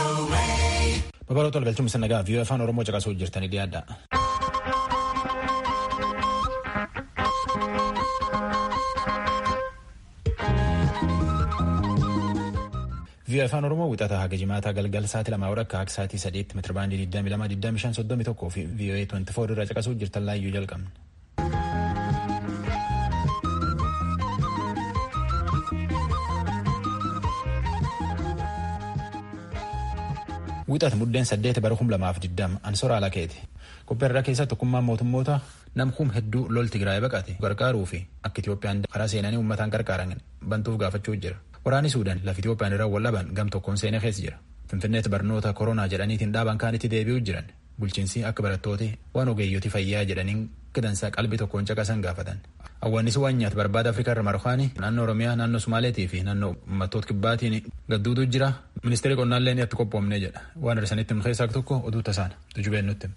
Babal'oota galchuun nagaa fi afaan Oromoo caqasuu jirtanii dhiyaadha. Via afaan Oromoo wixata haga jimaataa galgal sa'aatii 2 akka sa'aatii 3 meetira baandii 22,25,31 fi VOA 24 irraa caqasuu jirtan laayyuu jalqabna. Wixata muddeen 8 bara 2020 Ansoora Alakeeti. Qopheerraa keessatti tokkummaan mootummoota namkuun hedduu lol Tigraay baqate gargaaruu fi akka Itoophiyaan karaa seenanii uummataan gargaaran bantuuf gaafachuu jira. Waraanni Suudaan lafa Itoophiyaan irraa wallaban gam tokkoon seenee keessa jira. Finfinneetti barnoota koronaa jedhaniitiin dhaaban kaanitti deebi'uu jiran. Bulchiinsi akka barattooti waan ogeeyyooti fayyaa jedhaniin kidansaa qalbii tokkoon caqasan gaafatan. Hawwaannisii waan nyaata barbaada Afrikaa irra Marokkaanii naannoo Oromiyaa naannoo Sumaaleetii fi naannoo uummattoota kibbaatiin gadduutu jira. Ministeerri qonnaallee itti qophoomnee jedha. Waan arsanitti keessaa tokko oduu tasaan tujubeen nutti.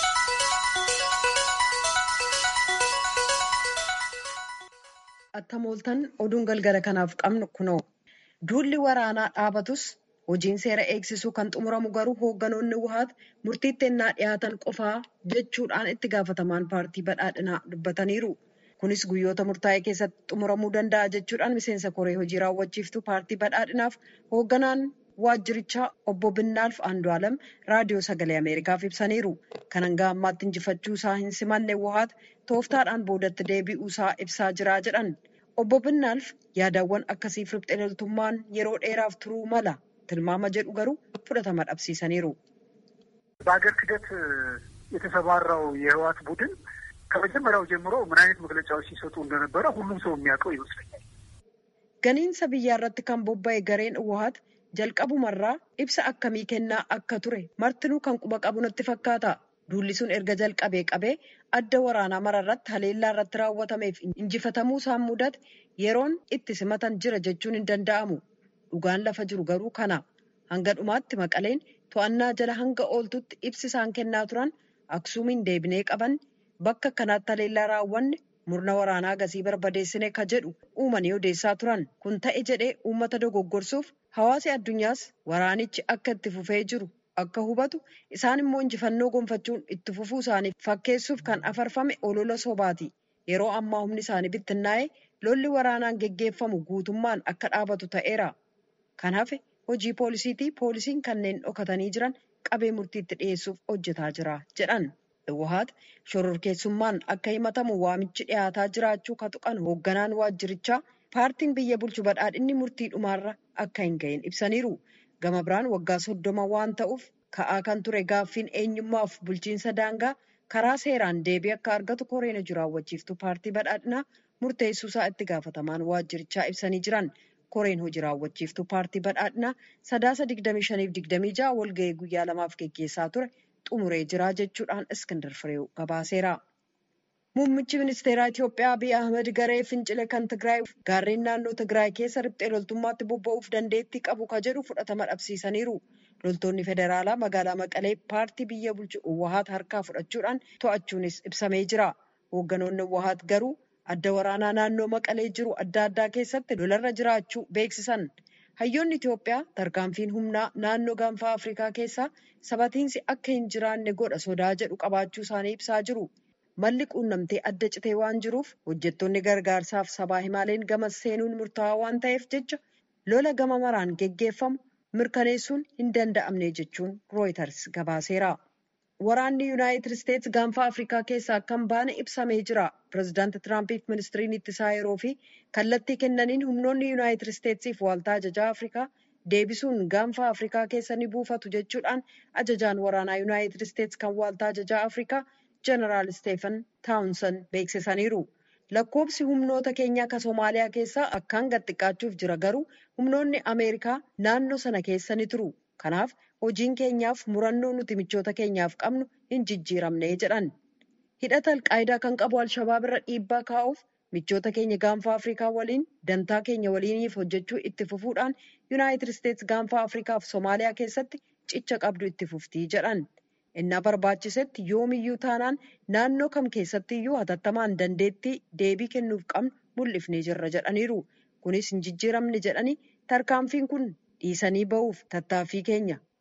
Attamooltan oduun galgala kanaaf qabnu kunoo duulli waraanaa dhaabatus hojiin seera eegsisuu kan xumuramu garuu hoogganoonni wuhaat murtiitti ennaa dhiyaatan qofaa jechuudhaan itti gaafatamaan paartii badhaadhinaa dubbataniiru. Kunis guyyoota murtaa'e keessatti xumuramuu danda'a jechuudhaan miseensa koree hojii raawwachiiftuu paartii badhaadhinaaf hoogganaan waajjirichaa obbo Binnaalf Andu'aalam raadiyoo sagalee Ameerikaaf ibsaniiru. Kan hanga ammaatti injifachuu isaa hin simanne wuhaat tooftaadhaan boodatti deebi'uu isaa ibsaa jira jedhan. Obbo Binnaalf yaadawwan akkasiif riphxee loltummaan yeroo dheeraaf turuu mala tilmaama jedhu garuu fudhatama dhabsiisaniiru. በሀገር ክደት የተሰማራው የህወሓት ቡድን ከመጀመሪያው ጀምሮ ምን አይነት መግለጫዎች ሲሰጡ እንደነበረ ሁሉም ሰው የሚያውቀው ይመስለኛል። Ganiinsa biyyaa irratti kan bobba'e gareen wuhaat jalqabumarraa ibsa akkamii kennaa akka ture martinuu kan quba qabu natti fakkaata. Duulli sun erga jalqabee adda waraanaa mararratti haleellaa irratti raawwatameef injifatamuu isaan mudate yeroon itti simatan jira jechuun hin danda'amu. Dhugaan lafa jiru garuu kana. Hanga dhumaatti Maqaleen to'annaa jala hanga ooltutti ibsi isaan kennaa turan Aksuumiin deebinee qaban bakka kanaatti haleellaa raawwanne murna waraanaa gasii barbadeessine ka jedhu uumanii odeessaa turan. Kun ta'e jedhee uummata dogoggorsuuf hawaasi addunyaas waraanichi akka itti fufee jiru akka hubatu isaan immoo injifannoo gonfachuun itti fufuu isaaniif fakkeessuuf kan afarfame olola sobaati. Yeroo ammaa humni isaanii bittinnaa'ee lolli waraanaan geggeeffamu guutummaan akka dhaabatu ta'eera. Kan hafe hojii poolisiitii poolisiin kanneen dhokatanii jiran qabee murtiitti dhiyeessuuf hojjetaa jira jedhan. Wuhaat shororkeessummaan akka himatamu waamichi dhiyaataa jiraachuu ka tuqan hoogganaan waajjirichaa paartiin biyya bulchu badhaadhinni murtii dhumaarra akka hin gahin ibsaniiru. Gama biraan waggaa 30 waan ta'uuf ka'aa kan ture gaaffiin eenyummaaf bulchiinsa daangaa karaa seeraan deebii akka argatu koreen hojii raawwachiiftuu paartii badhaadhinaa murteessuusaa itti gaafatamaan waajjirichaa ibsanii jiran. Koreen hojii raawwachiiftuu paartii badhaadhinaa sadaasa 25-26 walga'ii guyyaa 2 geggeessaa ture xumuree jira jechuudhaan Iskindar Fireew gabaaseera. Muummichi ministeeraa Itoophiyaa Abiy Ahmed garee fincile kan Tigraay gaarreen naannoo Tigraay keessa riphxee loltummaatti bobba'uuf dandeettii qabu ka jedhu fudhatama dhabsiisaniiru. Loltoonni federaalaa magaalaa Maqalee paartii biyya bulchu wuhaat harkaa fudhachuudhaan to'achuunis ibsamee jira. Hoogganoonni wuhaat garuu adda waraanaa naannoo Maqalee jiru adda addaa keessatti lolarra jiraachuu beeksisan. Hayyoonni Itoophiyaa tarkaanfiin humnaa naannoo gaanfa Afrikaa keessaa sabatiinsi akka hin jiraanne godha sodaa jedhu qabaachuu isaanii ibsaa jiru. Malli quunnamtee adda citee waan jiruuf hojjettoonni gargaarsaaf sabaa himaaleen gama seenuun murtaawaa waan ta'eef jecha lola gama maraan geggeeffamu mirkaneessuun hin danda'amne jechuun Reuters gabaaseera. Waraanni Yuunaayitid Isteets gaanfa Afrikaa keessaa akka hin baane ibsamee jira. Pireezidaanti Tiraampiif ministiriin ittisaa yeroo fi kallattii kennaniin humnoonni Yuunaayitid Isteetsiif waaltaa ajajaa Afrikaa deebisuun gaanfa Afrikaa keessa ni buufatu jechuudhaan ajajaan waraanaa Yuunaayitid Isteets kan waaltaa ajajaa Afrikaa Jeneraal Steefan Taawunsan beeksisaniiru. Lakkoobsi humnoota keenyaa akka Somaaliyaa keessaa akkaan gad xiqqaachuuf jira garuu humnoonni Ameerikaa naannoo sana keessa ni turu. Kanaaf hojiin keenyaaf murannoo nuti michoota keenyaaf qabnu hin jijjiiramne jedhan. Hidhata Alqaayidaa kan qabu Alshabaab irra dhiibbaa kaa'uuf michoota keenya gaanfa Afrikaa waliin dantaa keenya waliiniif hojjechuu itti fufuudhaan Yuunaayitid Isteets gaanfa Afrikaaf Somaaliyaa keessatti cicha qabdu itti fuftii jedhan. Innaa barbaachisetti yoomiyyuu taanaan naannoo kam keessattiyyuu hatattamaan dandeettii deebii kennuuf qabnu mul'ifnee jirra jedhaniiru. Kunis hin jijjiiramne jedhanii tarkaanfiin kun dhiisanii ba'uuf tattaaffii keenya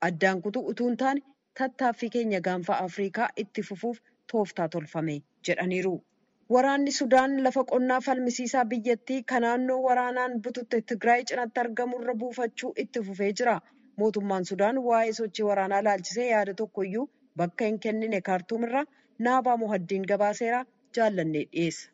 Addaan kutuu utuu hin taane tattaaffii keenya gaanfa Afrikaa itti fufuuf tooftaa tolfame jedhaniiru. Waraanni Sudaan lafa qonnaa falmisiisaa biyyattii kan naannoo waraanaan bututte Tigraay cinatti argamurra buufachuu itti fufee jira. Mootummaan Sudaan waa'ee sochii waraanaa laalchisee yaada tokkoyyuu bakka hin kennine Kaartuumirraa Naabaa Mohaddiin gabaaseera jaallannee dhiyeessa.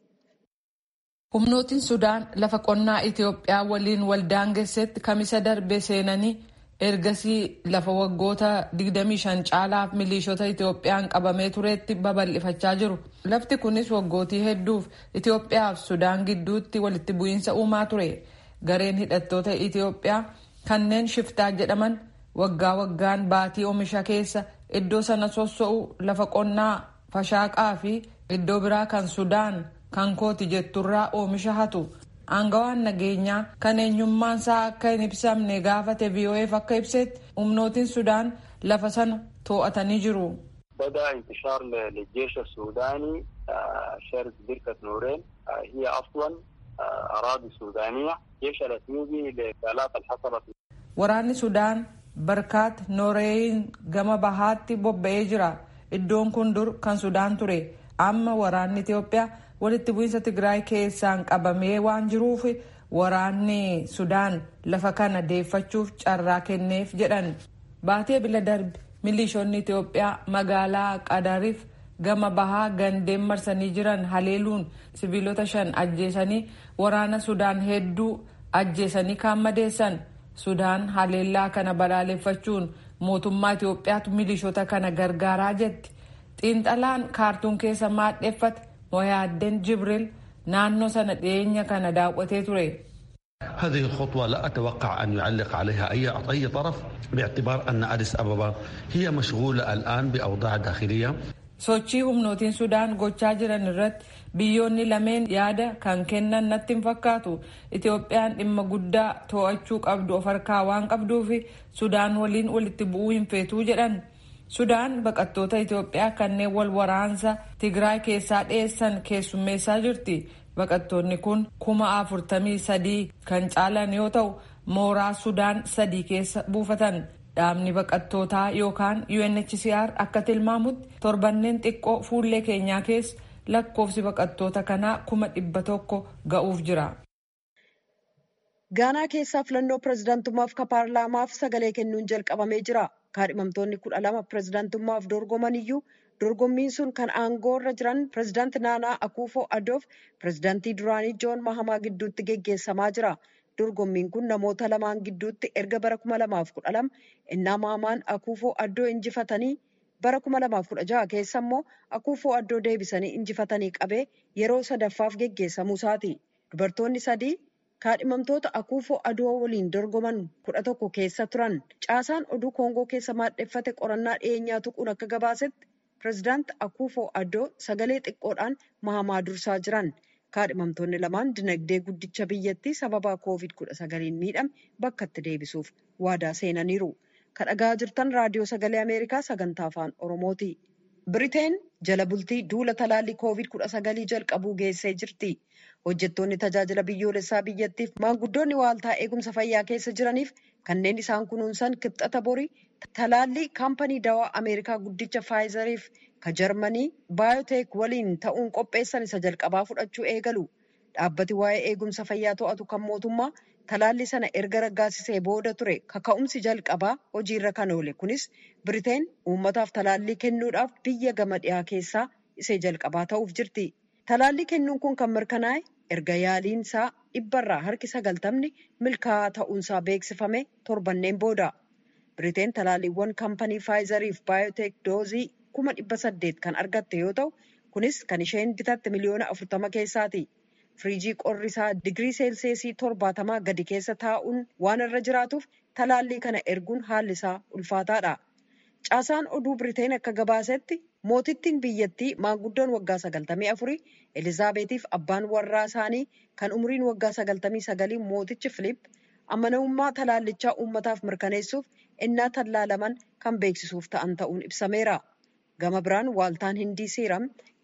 Humnootiin Sudaan lafa qonnaa Itoophiyaa waliin waldaangessetti kamisa darbe seenanii ergasii lafa waggoota 25 caalaaf milishoota Itoophiyaan qabamee tureetti babal'ifachaa jiru. Lafti kunis waggootii hedduuf Itoophiyaa fi Sudaan gidduutti walitti bu'iinsa uumaa ture. Gareen hidhattoota Itoophiyaa kanneen shiftaa jedhaman waggaa waggaan baatii oomisha keessa iddoo sana sosso'u lafa qonnaa fashaaqaa fi iddoo biraa kan Sudaan kan kooti jetturraa oomisha hatu. Aangawaan nageenyaa kan eenyummaan isaa akka hin ibsamne gaafate VOA'f akka ibsetti humnootiin Sudaan lafa sana to'atanii jiru. بدأ انتشار للجيش السوداني شرق بركة نورين هي أصلا أراضي سودانية جيش الأثيوبي لآلاف الحصبة. Waraanni Sudaan Barkaat Nooreeyin gama bahaatti bobba'ee jira. Iddoon kun dur kan Sudaan ture. Amma waraanni Itoophiyaa walitti bu'iinsa Tigraay keessaan qabamee waan jiruuf waraanni Sudaan lafa kana deeffachuuf carraa kenneef jedhan. Baatee bila darbe milishoonni Itoophiyaa magaalaa Qadariif gama bahaa gandeen marsanii jiran haleeluun siviilota 5 ajjeesanii waraana Sudaan hedduu ajjeesanii kaan madeessan. Sudaan haleellaa kana balaaleffachuun mootummaa Itoophiyaatu milishoota kana gargaaraa jetti. Xiinxalaan Kaartuum keessa maadheeffate Moyaaddeen Jibril naannoo sana dhiyeenya kana daawwatee ture. هذه الخطوة لا أتوقع أن يعلق عليها أي طرف باعتبار أن أديس أبابا هي مشغولة الآن بأوضاع داخلية. Sochii humnootiin Sudaan gochaa jiran irratti biyyoonni lameen yaada kan kennan natti hin fakkaatu. Itoophiyaan dhimma guddaa to'achuu qabdu of harkaa waan qabduufi Sudaan waliin walitti bu'uu hin feetuu jedhan. Sudaan baqattoota Itoophiyaa kanneen wal waraansa Tigraay keessaa dheessan keessummeessaa jirti. Baqattoonni kun 43,000 kan caalan yoo ta'u mooraa Sudaan 3 keessa buufatan. Dhaabni baqattootaa yookaan UNHCR akka tilmaamutti torbanneen xiqqoo fuullee keenyaa keessa lakkoofsi baqattoota kanaa 100,000 ga'uuf jira. Gaanaa keessaa filannoo pirezidaantummaaf ka paarlaamaaf sagalee kennuun jalqabamee jira. Kaadhimamtoonni 12 pirezidaantummaaf dorgoman iyyuu dorgommiin sun kan aangoorra jiran pirezidaanti Naanaa Akuufoo Adoof pirezidaantii duraanii Joon Mahamaa gidduutti geggeessamaa jira. Dorgommiin kun namoota lamaan gidduutti erga bara 2012 innaa Mahamaan Akuufoo Adoo injifatanii bara 2016 keessa immoo Akuufoo Adoo deebisanii injifatanii qabee yeroo sadaffaaf geggeessamuu isaati. Dubartoonni 3 kaadhimamtoota Akuufoo Adoo waliin dorgoman 11 keessa turan. Caasaan oduu Koongoo keessa maadheffate qorannaa dhiyeenyaa tuquun akka gabaasetti pirezidaanti Akuufoo Adoo sagalee xiqqoodhaan Mahamaa dursaa jiran. Kaadhimamtoonni lamaan dinagdee guddicha biyyattii sababa COVID-19 miidhame bakkatti deebisuuf waadaa seenaniiru. Kadhagaa jirtan raadiyoo sagalee Ameerikaa sagantaa afaan Oromooti. Biriteen jala bultii duula talaallii COVID-19 jalqabuu geessee jirti. Hojjettoonni tajaajila biyyoolessaa biyyattiif maanguddoonni waaltaa eegumsa fayyaa keessa jiraniif kanneen isaan kunuunsan kibxata borii talaallii kaampanii dawaa Ameerikaa guddicha Faayizariif ka Jarmanii Baayoteek waliin ta'uun qopheessan isa jalqabaa fudhachuu eegalu. Dhaabbati waa'ee eegumsa fayyaa to'atu kan mootummaa talaallii sana erga raggaasisee booda ture kaka'umsi jalqabaa hojiirra kan oole. Kunis Biriteen uummataaf talaallii kennuudhaaf biyya gama dhiyaa keessaa isee jalqabaa ta'uuf jirti. Talaallii kennuun kun kan mirkanaa'e erga yaaliin isaa 90% milkaa'aa ta'uunsaa beeksifame torbanneen booda. Biriteen talaalliiwwan kaampanii Faayizariif Baayoteek doozii 800,000 kan argatte yoo ta'u, kunis kan isheen bitatte miliyoona 40 keessaati. Firiijii qorri isaa digirii seelseesii 70 gadi keessa taa'uun waan irra jiraatuuf talaallii kana erguun haalli isaa ulfaataadha. Caasaan oduu Biriteen akka gabaasetti mootittiin biyyattii maanguddoon waggaa 94 Elizaabeetiif abbaan warraa isaanii kan umriin waggaa 99 mootichi Filiip amanamummaa talaallichaa uummataaf mirkaneessuuf innaa tallaalaman kan beeksisuuf ta'an ta'uun ibsameera. Gama biraan waaltaan Hindii Siiram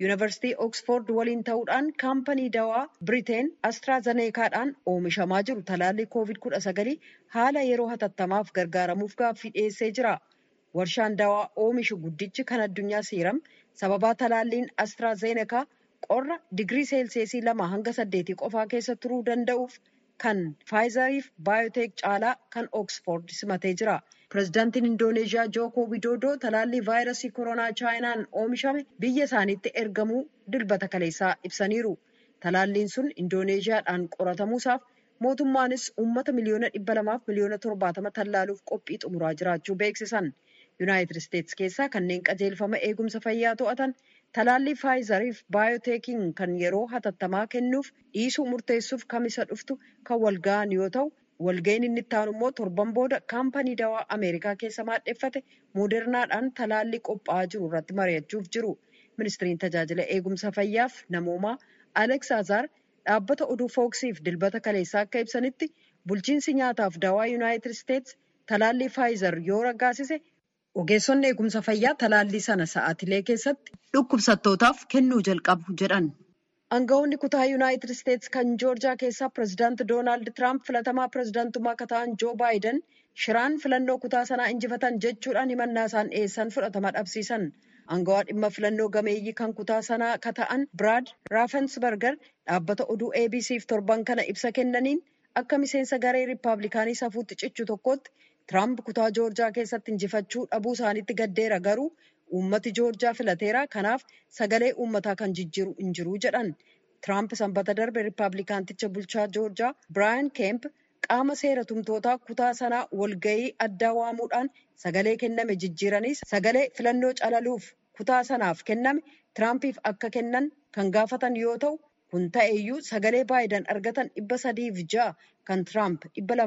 Yuunivarsiitii Oksford waliin ta'uudhaan kaampanii dawaa Biriteen Astraazeneekaadhaan oomishamaa jiru talaallii COVID-19 haala yeroo hatattamaaf gargaaramuuf gaaffii dhiyeessee jira. Warshaan dawaa oomishu guddichi kan addunyaa Siiram sababaa talaalliin Astraazeneekaa qorra digirii seelsiyeesii 2 hanga 8 qofaa keessa turuu danda'uuf kan Faayizariif Baayoteek caalaa kan Oksford simatee jira. Pireezidaantiin Indooneeziyaa Jooko Widoodoo talaallii vaayirasii koronaa chaayinaan oomishame biyya isaaniitti ergamuu dilbata kaleessaa ibsaniiru. Talaalliin sun Indooneeziyaadhaan qoratamuusaaf mootummaanis uummata miliyoona 200 fi miliyoona 70 tallaaluuf qophii xumuraa jiraachuu beeksisan. Yuunaayitid Isteetsi keessaa kanneen qajeelfama eegumsa fayyaa to'atan talaallii Faayizariif Baayoteekiin kan yeroo hatattamaa kennuuf dhiisuu murteessuuf kamisa dhuftu kan walga'an yoo ta'u, walga'iin inni itti aanu immoo torban booda kaampanii dawaa Ameerikaa keessa maadheffate Moodernaadhaan talaallii qophaa'aa jiru irratti mari'achuuf jiru. Ministiriin tajaajila eegumsa fayyaaf namoomaa Alex Azar dhaabbata oduu Fooksiif dilbata kaleessaa akka ibsanitti bulchiinsi nyaataaf dawaa Yuunaayitid Isteetsi talaallii Faayizar yoo raggaasise ogeessonni eegumsa fayyaa talaallii sana sa'aatilee keessatti dhukkubsattootaaf kennuu jalqabu jedhan. Aangawoonni kutaa Yuunaayitid Isteetsi kan Joorjiyaa keessaa pireezidaanti Doonaald Tiraamp filatamaa pireezidaantummaa akka ta'an Joo Baayiden shiraan filannoo kutaa sanaa injifatan jechuudhaan himannaa isaan dhiyeessan fudhatama dhabsiisan. Aangawaa dhimma filannoo gameeyyii kan kutaa sanaa akka ta'an Biraad Raafensberger dhaabbata oduu ABC'f torban kana ibsa kennaniin akka miseensa garee Riippaabilikaanii safuutti cichu tokkotti Tiraamp kutaa Joorjiyaa keessatti injifachuu dhabuu isaaniitti gaddeera garuu uummati Joorjiyaa filateera kanaaf sagalee uummataa kan jijjiiru hin jiru jedhan. Tiraamp sanbata darbe Riippaabilikaanticha bulchaa Joorjiyaa Biraayan Keemp qaama seera tumtootaa kutaa sanaa walga'ii addaa waamuudhaan sagalee kenname jijjiiranis sagalee filannoo calaluuf kutaa sanaaf kenname Tiraampiif akka kennan kan gaafatan yoo ta'u kun ta'eeyyuu sagalee Baayiden argatan 306 kan Tiraamp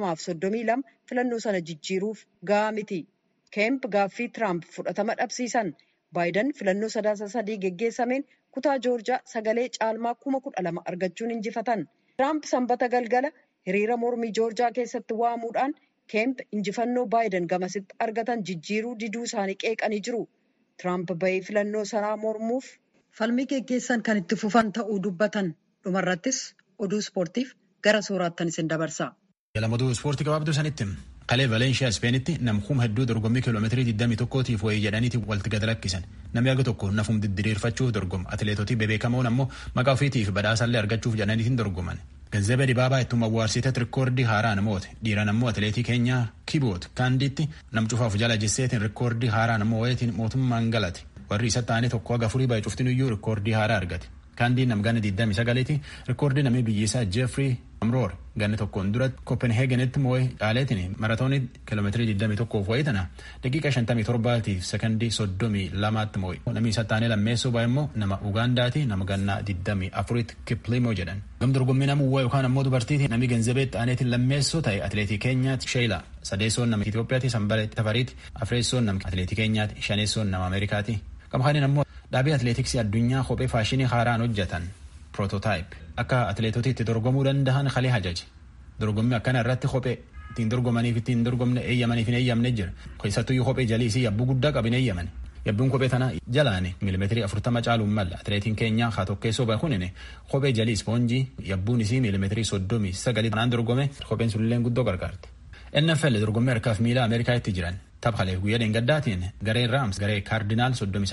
232 filannoo sana jijjiiruuf gahaa miti. Keemp gaaffii Tiraamp fudhatama dhabsiisan. Baayiden filannoo sadaasa 3 geggeessameen kutaa Joorjiyaa sagalee caalmaa 12,000 argachuun injifatan. Tiraamp sanbata galgala hiriira mormii Joorjiyaa keessatti waamuudhaan Keemp injifannoo Baayiden gamasitti argatan jijjiiruu diduu isaanii qeeqanii jiru. Tiraamp bahee filannoo sanaa mormuuf falmii geggeessan kan itti fufan ta'uu dubbatan. Dhumarrattis oduu ispoortiif gara sooraattan isin dabarsa. Oduu ispoortii gabaabduu sanitti qalee Valeenshiyaa Ispeenitti namkuuma hedduu dorgommii kiiloomeetirii 21tiif wayii jedhaniiti walitti gad lakkisan. Namni aga tokko nafum didiriirfachuuf dorgoma. Atileetotii bebeekamoon ammoo maqaa ofiitiif badhaasallee argachuuf jedhaniitiin dorgoman. Ganzabee Dibaabaa ittuma awwaarsiiteet rikoordii haaraan moote. Dhiiraan ammoo atileetii Keenyaa Kiboot Kaandiitti namcufaaf jala jesseetiin rikoordii haaraan ammoo wayitiin mootummaan galate. Warri isa ta'anii tokko haga furii baay'ee cuftin iyyuu rikoordii haaraa argate. Kaandiin namgana 29ti rikoordii namni biyyisaa Jeefrii Amroor ganni tokkoon duratti Kopenheegenitti moo'ee caaleetiin maratoonii kiiloomeetirii 21 wayii tana daqiiqa 57tiif sekondii 32tti moo'e. Namni isa ta'anii lammeessoo baay'ee immoo nama Ugaandaati nama gannaa 24tti Kiplimo jedhan. Gam dorgommii nama uwwaa yookaan ammoo dubartiiti namni Ganzabee ta'aniitiin lammeessoo ta'e atileetii Keenyaatti Sheela. Sadeessoon nama Itoophiyaatti Sanbalee Tafariitti Afreessoon nama atileetii Keenyaatti Shaneessoon nama Ameerikaatti. Kamxaaniin ammoo dhaabii atileetiksii addunyaa kophee faashinii haaraan hojjetan Prototype akka atileetota itti dorgomuu danda'an kalee hajaji. Dorgommii akkana irratti kophee ittiin dorgomaniif ittiin dorgomne eeyyamaniif hin eeyyamne jira. Keessattuu kophee jaliisii yabbuu guddaa qabin eeyyaman. Yabbuun kophee tana jalaan miilimeetirii 40 caaluun malla. Atileetiin Keenyaa haa tokkeessoo bahuun kophee jalii ispoonjii yabbuun isii miilimeetirii 39 kanaan dorgome kopheen sulilleen guddoo gargaarti. NFL dorgommii harkaaf miila Ameerikaatti jiran. Taphalee guyyaa dheengaddaatiin gareen Raams garee Kaardinaal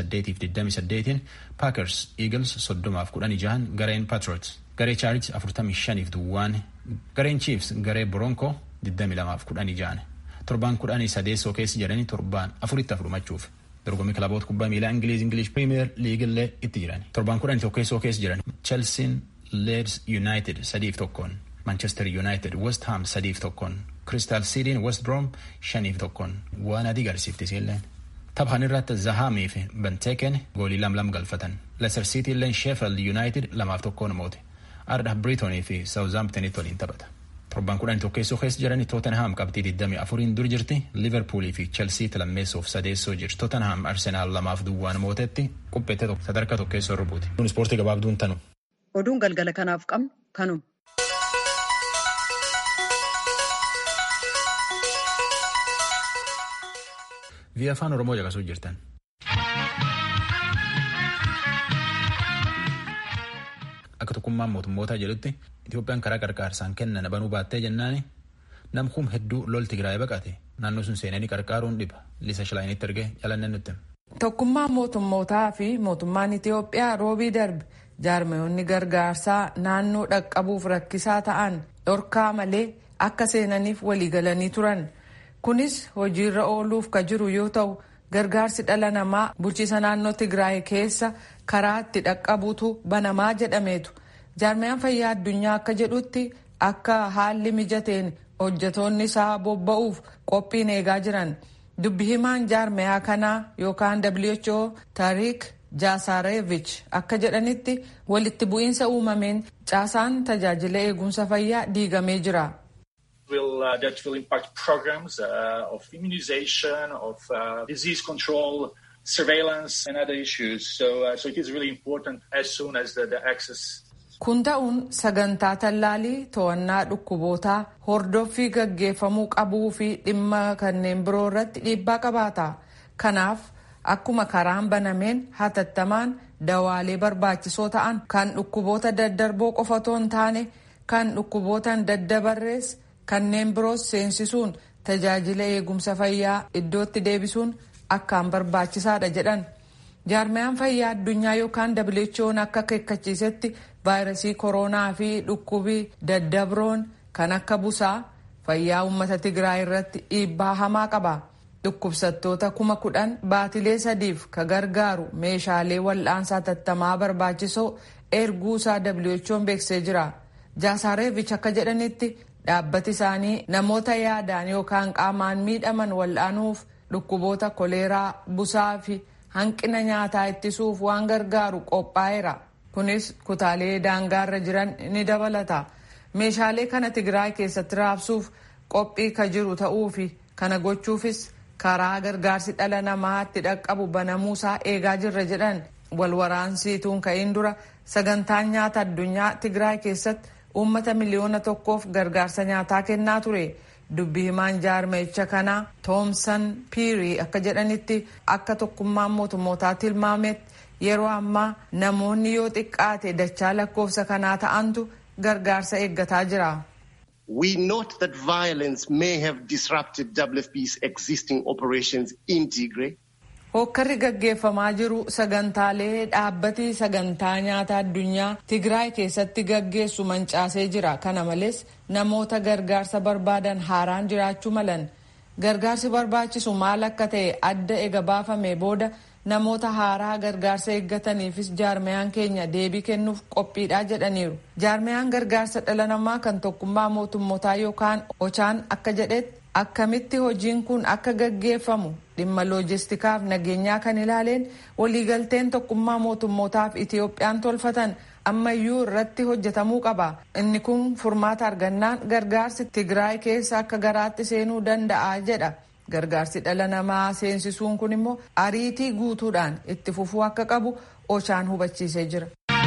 38-28 Packers Eagles 30-16 gareen Patriots garee Chargers 45-2 gareen Chiefs garee Bronco 22-16 torbaan 13 keessa jedhanii torbaan 4 machuuf dorgommii kilaboota kubbaa miilaa English Premier League illee itti jiran torbaan 11 keessa jiran Chelsea Leeds United 3-1 Manchester United West Ham 3-1 Crystal City West Brom 5-1 waan adii garsiifti illee taphaan irratti Zahamii fi Benteken goolii 2 galfatan Leicester City illee Sheffield United 2-1 moote Arda Brighton fi Southampton waliin taphata torbaan 11 keessa jiranii Tottenham qabxii 24 dur jirti Liverpool fi Chelsea lammeessoof sadeessoo jirti Tottenham Arsenal 2-2 mootetti qopheette sadarkaa tokkeessoo rubuuti. Kun ispoortii gabaabduun tanu. Oduun galgala kanaaf qabnu kanuma. Via afaan Oromoo caqasuu jirtan. akka tokkummaan mootummootaa jedhutti Itoophiyaan karaa qarqaarsaan kennan banuu baattee jennaani namkum hedduu lol Tigraay baqate naannoo sun seenanii qarqaaruun dhiba. Liisa Shilaayinitti ergee jalannee nutti. Tokkummaan mootummootaa fi mootummaan Itoophiyaa roobii darbe jaarmayoonni gargaarsaa naannoo dhaqqabuuf rakkisaa ta'an dhorkaa malee akka seenaniif waliigalanii turan. Kunis hojiirra ooluuf ka jiru yoo ta'u gargaarsi dhala namaa bulchiisa naannoo Tigraay keessa karaa itti dhaqqabuutu banamaa jedhameetu. Jaarmayaan fayyaa addunyaa akka jedhutti akka haalli mijateen hojjetoonni isaa bobba'uuf qophiin eegaa jiran. Dubbi himaan jaarmayaa kanaa yookaan WHO Tariik Jaasareevich akka jedhanitti walitti bu'iinsa uumameen caasaan tajaajila eegumsa fayyaa diigamee jira. That will impact programs of immunization, of disease control, surveillance and other issues. So it is really important as soon as the access. Kun ta'uun sagantaa tallaalii to'annaa dhukkubootaa hordoffii gaggeeffamuu qabuu fi dhimma kanneen biroo irratti dhiibbaa qabaata. Kanaaf akkuma karaan banameen hatattamaan dawaalee barbaachisoo ta'an kan dhukkuboota daddarboo qofa otoo hin taane kan dhukkubootaan daddabarrees kanneen biroos seensisuun tajaajila eegumsa fayyaa iddootti deebisuun akkaan barbaachisaadha jedhan. Jaarmayaan fayyaa addunyaa yookaan WHO'n akka akeekkachiisetti vaayirasii koronaa fi dhukkubii daddabroon kan akka busaa fayyaa uummata Tigraay irratti dhiibbaa hamaa qaba. Dhukkubsattoota 10,000 baatilee 3f ka gargaaru meeshaalee wal'aansaa hatattamaa barbaachisoo erguusaa WHO'n beeksisee jira. Jaasareevich akka jedhanitti dhaabbati isaanii namoota yaadaan yookaan qaamaan miidhaman wal'aanuuf dhukkuboota koleeraa, busaa fi hanqina nyaataa ittisuuf waan gargaaru qophaa'eera. Kunis kutaalee daangaarra jiran ni dabalata. Meeshaalee kana Tigraay keessatti raabsuuf qophii ka jiru ta'uu fi kana gochuufis karaa gargaarsi dhala namaatti dhaqqabu banamuusaa eegaa jirra jedhan. Walwaraansiituun ka'in dura sagantaan nyaata addunyaa Tigraay keessatti uummata miliyoona 1f gargaarsa nyaataa kennaa ture. Dubbi himaan jaarmayicha kanaa Toomsan Piirii akka jedhanitti akka tokkummaan mootummootaa tilmaametti yeroo ammaa namoonni yoo xiqqaate dachaa lakkoofsa kanaa ta'antu gargaarsa eeggataa jira. We note that violence may have disrupted WFP's existing operations in Tigray. Hokkarri gaggeeffamaa jiru sagantaalee dhaabbati sagantaa nyaata addunyaa Tigraay keessatti gaggeessu mancaasee jira. Kana malees namoota gargaarsa barbaadan haaraan jiraachuu malan. Gargaarsi barbaachisu maal akka ta'e adda ega baafame booda namoota haaraa gargaarsa eeggataniifis jaarmayaan keenya deebii kennuuf qophiidha jedhaniiru. Jaarmayaan gargaarsa dhala namaa kan tokkummaa mootummootaa yookaan ochaan akka jedhetti akkamitti hojiin kun akka gaggeeffamu dhimma loojistikaaf nageenyaa kan ilaaleen waliigalteen tokkummaa mootummootaaf Itoophiyaan tolfatan ammayyuu irratti hojjetamuu qaba. Inni kun furmaata argannaan gargaarsi Tigraay keessa akka garaatti seenuu danda'a jedha. Gargaarsi dhala namaa seensisuun kun immoo ariitii guutuudhaan itti fufuu akka qabu ochaan hubachiisee jira.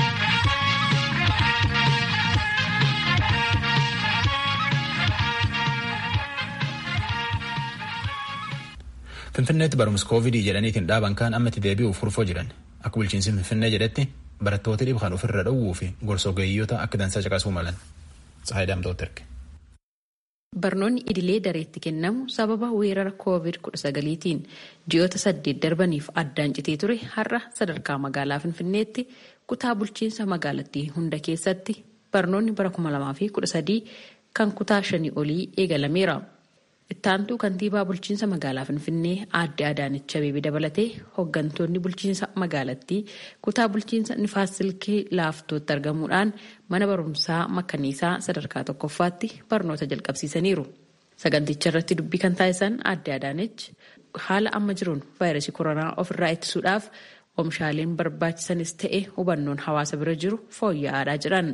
Finfinneetti barumsa koovidii jedhaniitiin dhaaban kan ammatti deebi'uuf furfoo jiran. Akka bulchiinsi Finfinnee jedhetti barattoota dhibee kan ofirra dhowwuu fi gorsa ogeeyyoota akka dansaa caqasuu malan. Tsaayidaamtoota erge. Barnoonni idilee dareetti kennamu sababa weerara COVID-19tiin ji'oota 8 darbaniif addaan citee ture har'a sadarkaa magaalaa Finfinneetti kutaa bulchiinsa magaalattii hunda keessatti barnoonni bara 2013 kan kutaa 5 olii eegalameera. Ittaantuu kantiibaa bulchiinsa magaalaa Finfinnee aadde Adaanech Abeebee dabalatee hooggantoonni bulchiinsa magaalattii kutaa bulchiinsa Nifaas Silkii Laaftootti argamuudhaan mana barumsaa Makaniisaa sadarkaa 1ffaatti barnoota jalqabsiisaniiru. Saganticha irratti dubbii kan taasisan aadde Adaanech haala amma jiruun vaayirasii koronaa ofirraa ittisuudhaaf oomishaaleen barbaachisanis ta'e hubannoon hawaasa bira jiru fooyya'aadhaa jedhan.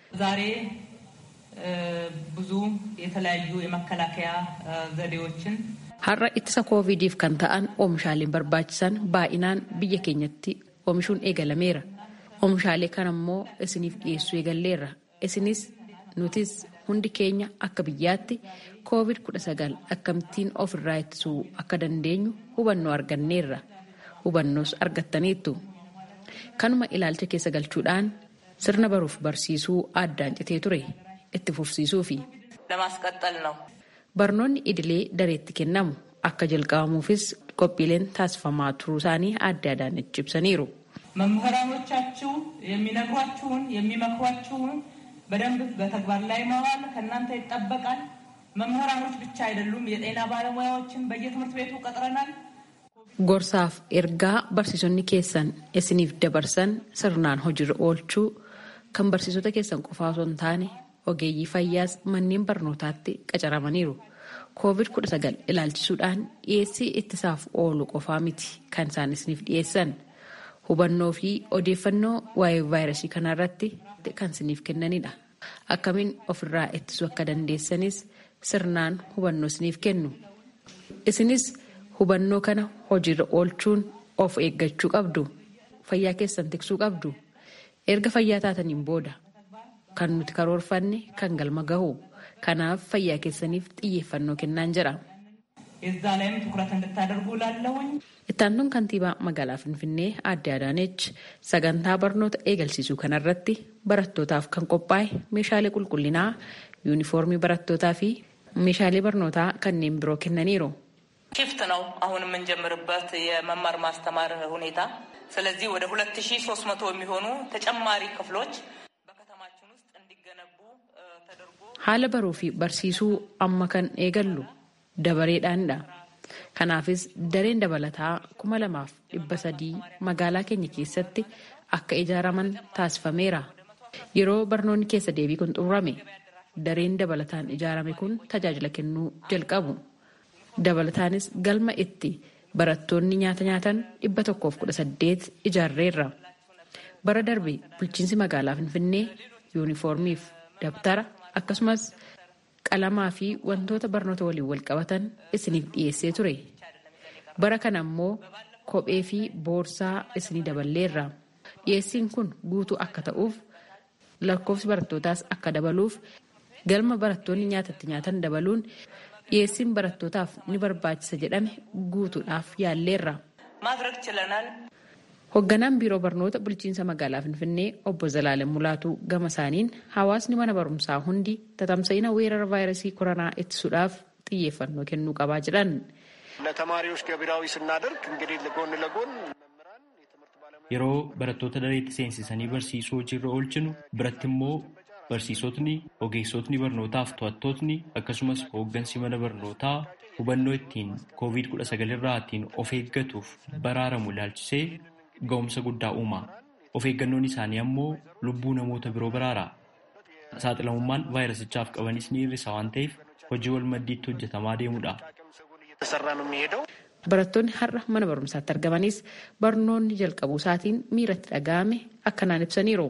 ብዙ የተለያዩ የመከላከያ ዘዴዎችን har'a ittisa koovidiif kan ta'an oomishaaleen barbaachisan baay'inaan biyya keenyatti oomishuun eegalameera. Oomishaalee kana immoo isiniif dhiyeessuu eegalleerra. Isinis nutis hundi keenya akka biyyaatti COVID-19 akkamittiin ofirraa ittisuu akka dandeenyu hubannoo arganneerra. Hubannoos argattaniittu. Kanuma ilaalcha keessa galchuudhaan sirna baruuf barsiisuu addaan citee ture itti fufsiisuufi ለማስቀጠል ነው። barnoonni idilee dareetti kennamu akka jalqabamuufis qophiileen taasifamaa turuu isaanii adda addaan ibsaniiru. መምህራኖቻችሁ የሚነግሯችሁን የሚመክሯችሁን በደንብ በተግባር ላይ ማዋል ከእናንተ ይጠበቃል። መምህራኖች ብቻ አይደሉም፣ የጤና ባለሙያዎችን በየትምህርት ቤቱ ቀጥረናል። gorsaaf ergaa barsiisonni keessan isiniif dabarsan sirnaan hojiirra oolchuu kan barsiisota keessan qofaa osoo hin taane ogeeyyii fayyaas manneen barnootaatti qacaramaniiru. COVID-19 ilaalchisuudhaan dhiyeessii ittisaaf oolu qofaa miti kan isaan isiniif dhiyeessan. hubannoo fi odeeffannoo waa'ee vaayirasii kanarratti kan isiniif kennanidha. akkamiin ofirraa ittisuu akka dandeessanis sirnaan hubannoo isiniif kennu. isinis hubannoo kana hojiirra oolchuun of eeggachuu qabdu. fayyaa keessan tiksuu qabdu. erga fayyaa taataniin booda kan nuti karoorfanne kan galma gahu. kanaaf fayyaa keessaniif xiyyeeffannoo kennaan jira. ittaantuun kantiibaa magaalaa Finfinnee Aadde Adaanech sagantaa barnoota eegalsiisuu kanarratti barattootaaf kan qophaa'e meeshaalee qulqullinaa, yuunifoormii barattootaa fi meeshaalee barnootaa kanneen biroo kennaniiru. ሽፍት ነው አሁን የምንጀምርበት የመማር ማስተማር ሁኔታ። ስለዚህ ወደ 2300 የሚሆኑ ተጨማሪ ክፍሎች በከተማችን ውስጥ እንዲገነቡ ተደርጎ haala baruu fi barsiisuu amma kan eegallu dabareedhaanidha. kanaafis dareen dabalataa 2300 magaalaa keenya keessatti akka ijaaraman taasifameera. yeroo barnoonni keessa deebii kun xumurame dareen dabalataan ijaarame kun tajaajila kennuu jalqabu. dabalataanis galma itti barattoonni nyaata nyaatan 118 ijaarreerra. bara darbe bulchiinsi magaalaa Finfinnee yuunifoormiif dabtara akkasumas qalamaa fi wantoota barnoota waliin wal qabatan isiniif dhiyeessee ture. bara kana immoo kophee fi boorsaa isinii daballeerra. dhiyeessiin kun guutuu akka ta'uuf lakkoofsi barattootaas akka dabaluuf galma barattoonni nyaatatti nyaatan dabaluun dhiyeessiin barattootaaf ni barbaachisa jedhame guutuudhaaf yaalleerra. Hoogganaan biiroo barnoota bulchiinsa magaalaa Finfinnee obbo Zalaaleen Mulaatuu gama isaaniin hawaasni mana barumsaa hundi tatamsa'ina weerara vaayirasii koronaa ittisuudhaaf xiyyeeffannoo kennuu qabaa jedhan. yeroo barattoota dareetti seensisanii barsiisuu hojiirra oolchinu biratti immoo barsiisotni, ogeessotni barnootaaf to'attootni akkasumas hooggansi mana barnootaa hubannoo ittiin COVID-19 irraa ittiin of eeggatuuf baraaramu ilaalchisee ga'umsa guddaa uuma. of eeggannoon isaanii ammoo lubbuu namoota biroo baraara. saaxilamummaan vaayirasichaaf qabanis ni hir'isa waan ta'eef hojii wal maddiitti hojjetamaa deemudha. barattoonni har'a mana barumsaatti argamanis barnoonni jalqabuu isaatiin miiratti dhaga'ame akkanaan ibsaniiru.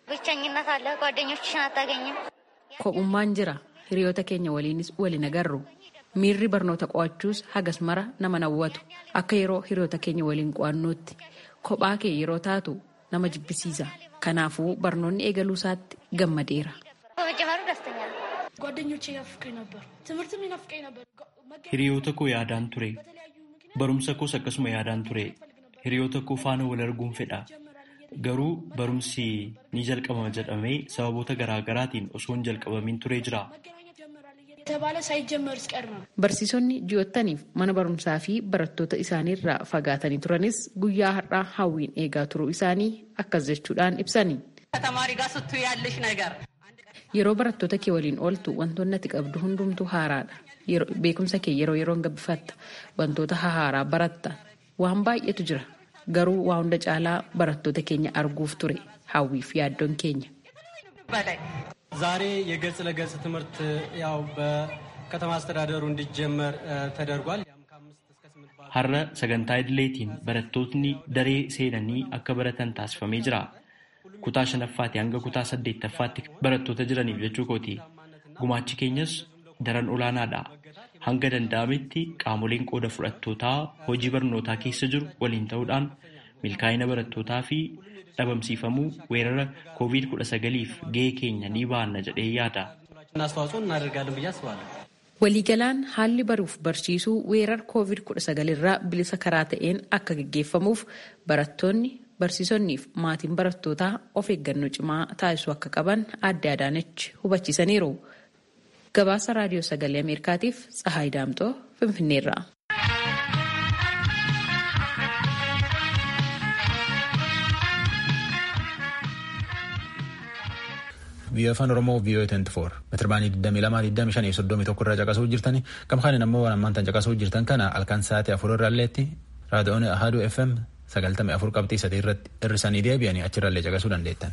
kophummaan jira. hiriyoota keenya waliinis waliin agarru. miirri barnoota qo'achuus hagas mara nama nawwatu. akka yeroo hiriyoota keenya waliin qo'annootti kophaa kee yeroo taatu nama jibbisiisa. kanaafuu barnoonni eegaluu isaatti gammadeera. hiriyoota koo yaadaan ture. barumsa koos akkasuma yaadaan ture. hiriyoota koo faana wal arguun fedha. garuu barumsi ni jalqabama jedhamee sababoota garaagaraatiin osoo hin jalqabamin turee jira. barsiisonni ji'ottaniif mana barumsaa fi barattoota isaaniirraa fagaatanii turanis guyyaa har'aa hawwiin eegaa turuu isaanii akkas jechuudhaan ibsani. yeroo barattoota kee waliin ooltu wantoonni ati qabdu hundumtuu haaraadha. beekumsa kee yeroon gabbifatta. wantoota haaraa baratta. waan baay'eetu jira. garuu waa hunda caalaa barattoota keenya arguuf ture hawwiif yaaddoon keenya. ዛሬ የገጽ ለገጽ ትምህርት ያው በከተማ አስተዳደሩ እንዲጀመር ተደርጓል። har'a sagantaa idileetiin barattootni daree seenanii akka baratan taasifamee jira. kutaa 5ffaatti hanga kutaa 8ffaatti barattoota jiraniif jechuu kooti. gumaachi keenyas daran olaanaadha. hanga danda'ametti qaamoleen qooda fudhattootaa hojii barnootaa keessa jiru waliin ta'uudhaan milkaa'ina barattootaa fi dhabamsiifamuu weerara COVID-19f gahee keenya ni baanna jedhee yaada. waliigalaan haalli baruuf barsiisuu weerara COVID-19 irraa bilisa karaa ta'een akka gaggeeffamuuf barattoonni barsiisonniif maatiin barattootaa of eeggannoo cimaa taasisuu akka qaban Aadde Adaanech hubachiisaniiru. Gabaasa Raadiyoo Sagalee Ameerikaatiif Tsahaay Daamxoo Finfinneerraa. Biyya afaan Oromoo VOA 24 metirbaanii 22,25,31 irraa caqasuu jirtani gamkaaniin ammoo waan ammaan tan caqasuu jirtan kana halkan sa'aatii 4 irraalleetti raadiyoon Ahaduu FM 94.3 irratti hirrisanii deebi'anii achirraallee caqasuu dandeettan.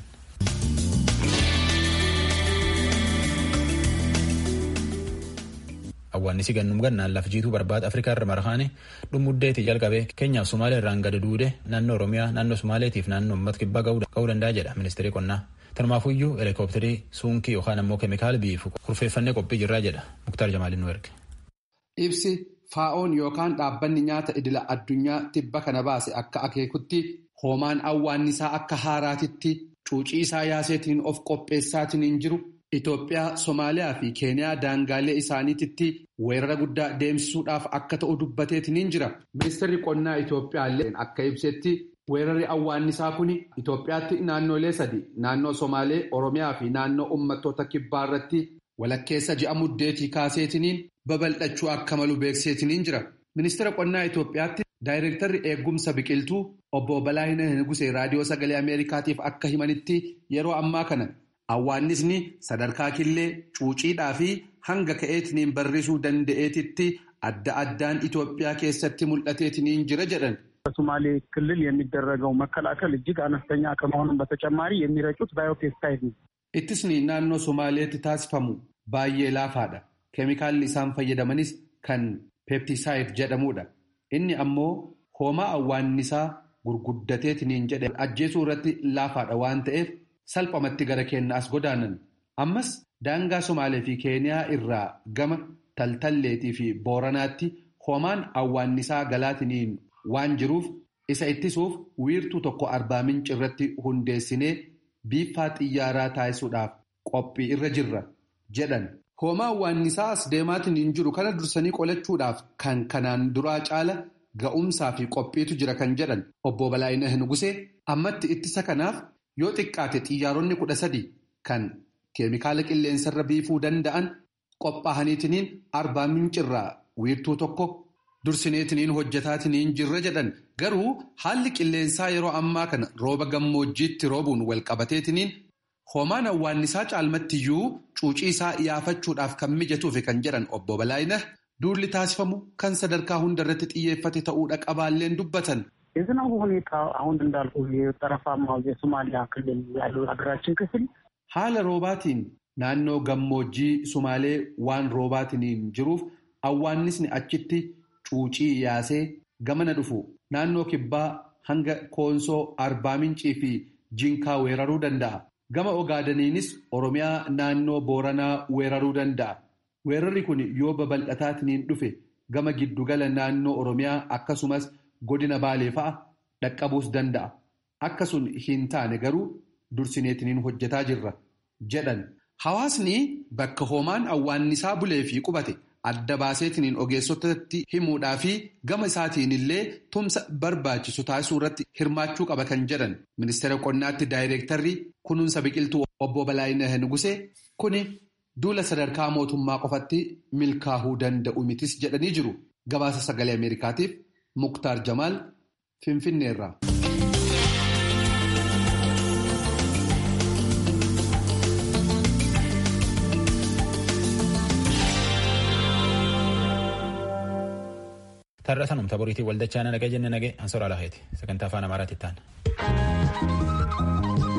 Awwaannisi gannum gannaan lafa jiituu barbaada Afrikaa irra marhaane dhumuddeetii jalqabee Keenyaaf Sumaalee irraan gadi duude naannoo Oromiyaa naannoo Sumaaleetiif naannoo uummata kibbaa ga'uu danda'a jedha ministeerri qonnaa. Tanumaafuyyuu helikoophitarii suunkii yookaan ammoo keemikaala biifu kurfeeffannee qophii jirraa jedha Muktaar Jamaaliin nu erge. Ibsi faa'oon yookaan dhaabbanni nyaata idila addunyaa tibba kana baase akka akeekutti hoomaan awwaannisaa akka haaraatitti cuucii isaa yaaseetiin of qopheessaatiin jiru Itoophiyaa, Somaaliyaa fi Keeniyaa daangaalee isaaniititti weerara guddaa deemsisuudhaaf akka ta'u dubbateetiin jira. Ministeerri qonnaa Itoophiyaallee akka ibsetti. Weerarri awwaannisaa kun Itoophiyaatti naannolee 3 naannoo Somaalee, Oromiyaa fi naannoo uummattoota kibbaa irratti walakkeessa ji'a muddeetii kaaseetiniin babal'achuu akka malu beekseetiniin jira. Ministeera qonnaa Itoophiyaatti daayireektarri eegumsa biqiltuu obbo Balaayina Nugusee raadiyoo sagalee Ameerikaatiif akka himanitti yeroo ammaa kana awwaannisni sadarkaa killee cuuciidhaa fi hanga ka'eetiniin barrisuu danda'eetitti adda addaan Itoophiyaa keessatti mul'ateetiniin jira jedhan. በሶማሌ ክልል የሚደረገው መከላከል እጅግ አነስተኛ ከመሆኑም በተጨማሪ የሚረጩት ባዮፔስታይድ ነው። ኢትስኒ ናኖ ሶማሌtti taasifamu baay'ee laafaadha. Keemikaalli isaan fayyadamanis kan peptisaayid jedhamudha. Inni ammoo hoomaa awwaannisaa gurguddateetiniin jedhe ajjeesuu irratti laafaadha waan ta'eef salphamatti gara keenya as godaanan. Ammas daangaa Somaalee fi Keeniyaa irraa gama Taltalleetii fi Booranaatti hoomaan awwaannisaa galaatiniin waan jiruuf isa ittisuuf wiirtuu tokko Arbaa Minci irratti hundeessinee biifaa xiyyaaraa taasisuudhaaf qophii irra jirra jedhan. Hoomaa awwaannisaa as deemaatiin jiru kana dursanii qolachuudhaaf kan kanaan duraa caala ga'umsaa fi qophiitu jira kan jedhan obbo Balaayina Nugusee ammatti ittisa kanaaf yoo xiqqaate xiyyaaronni 13 kan keemikaala qilleensarra biifuu danda'an qophaa'aniitiin Arbaa Minci irraa wiirtuu tokko. Dursineetiniin hojjetaatiniin jirra jedhan garuu haalli qilleensaa yeroo ammaa kana rooba gammoojjiitti roobuun walqabateetiniin hoomaan awwaannisaa caalmattiyyuu cuucii isaa yaafachuudhaaf kan mijatuufi kan jedhan obbo Balaayina duulli taasifamu kan sadarkaa hundarratti xiyyeeffate ta'uudha qabaalleen dubbatan. የዝናቡ ሁኔታ አሁን እንዳልኩ የጠረፋማው የሶማሊያ ክልል ያለው ሀገራችን ክፍል haala roobaatiin naannoo gammoojjii Sumaalee waan roobaatiin jiruuf awwaannisni achitti. Cuucii yaasee gamana dhufu naannoo kibbaa hanga Koonsoo Arbaa Mincii fi Jinkaa weeraruu danda'a. Gama Ogaadaniinis Oromiyaa naannoo Booranaa weeraruu danda'a. Weerarri kun yoo babal'ataatiniin dhufe gama giddugala naannoo Oromiyaa akkasumas godina Baalee fa'a dhaqqabuus danda'a. Akkasumas hin taane garuu dursineetiniin hojjetaa jirra jedhan. Hawaasni bakka hoomaan awwaannisaa bulee fi qubate. Adda baaseetiniin ogeessotatti himuudhaa fi gama isaatiin illee tumsa barbaachisu taasisuu irratti hirmaachuu qaba kan jedhan ministeera qonnaatti daayireektarri kunuunsa biqiltuu obbo Balaayina Nugusee kuni duula sadarkaa mootummaa qofatti milkaa'uu danda'u mitis jedhanii jiru. Gabaasa sagalee Ameerikaatiif Muktaar Jamaal Finfinneerraa. Tarrasan umta boriitii waldachaa nagee jenne nagee ansoora laheeti sagantaa afaan Amaaraatti ta'an.